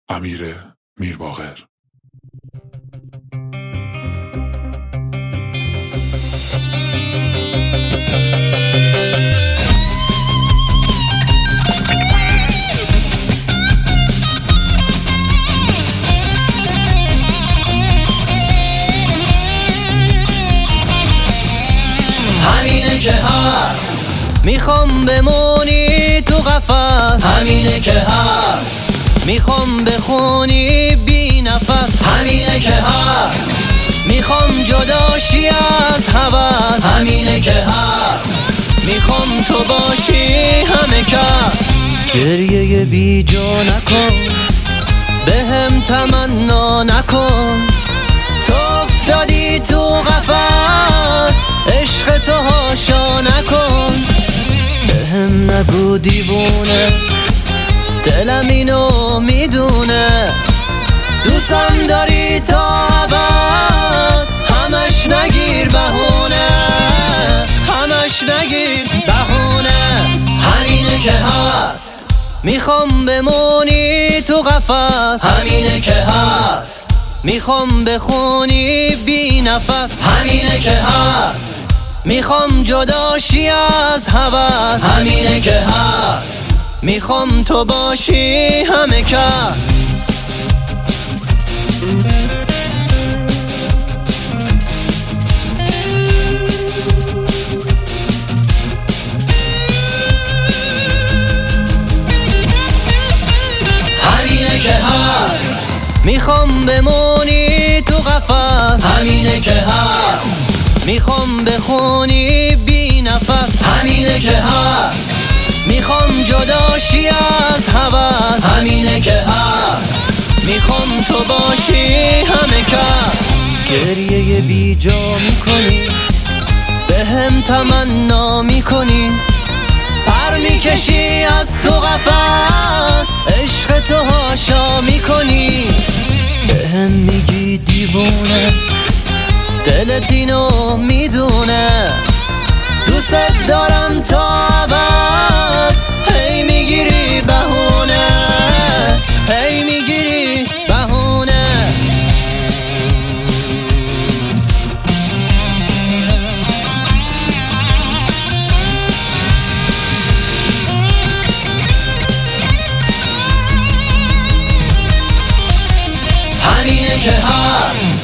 امیر میرباقر. همینه که هست، میخوام بمونی تو قفس. همینه که هست، میخوام بخونی بی نفس. همینه که هست، میخوام جداشی از هوس. همینه که هست، میخوام تو باشی همه کس. گریه بی جا نکن، بهم تمنا نکن. تو افتادی تو قفس، عشق تو هاشا نکن. بهم نگو دیوونه، دلم اینو میدونه. دوستم داری تا ابد، همش نگیر بهونه، همش نگیر بهونه. همینه که هست، میخوام بمونی تو قفس. همینه که هست، میخوام بخونی بی نفس. همینه که هست، میخوام جداشی از هوس. همینه که هست، میخوام تو باشی همه کس. همینه که هست، میخوام بمونی تو قفس. همینه که هست، میخوام بخونی بی نفس. همینه که هست، میخوام جداشی از هوس. همینه که هست، میخوام تو باشی همه کس. گریه بی جا میکنی، بهم تمنا میکنی. پر میکشی از تو قفس، عشق تو هاشا میکنی. بهم میگی دیوونه، دلت اینو میدونه. دوست دارم تا ابد، هی میگیری بهونه، هی میگیری بهونه. همینه که هست،